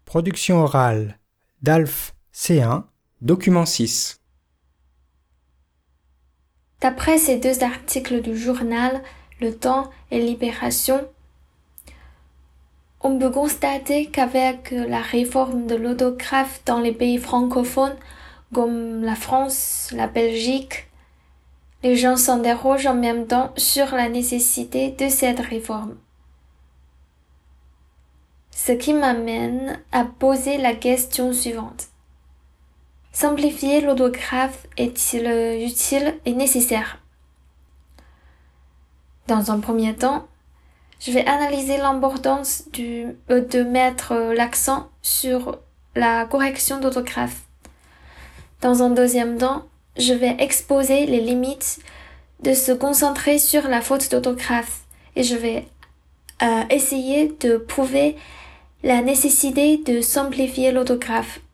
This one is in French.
Production orale d'Alf C1, document 6. D'après ces deux articles du journal Le Temps et Libération, on peut constater qu'avec la réforme de l'autographe dans les pays francophones comme la France, la Belgique, les gens s'interrogent en même temps sur la nécessité de cette réforme. Ce qui m'amène à poser la question suivante. Simplifier l'autographe est-il utile et nécessaire? Dans un premier temps, je vais analyser l'importance de mettre l'accent sur la correction d'orthographe. Dans un deuxième temps, je vais exposer les limites de se concentrer sur la faute d'orthographe et je vais essayer de prouver la nécessité de simplifier l'autographe.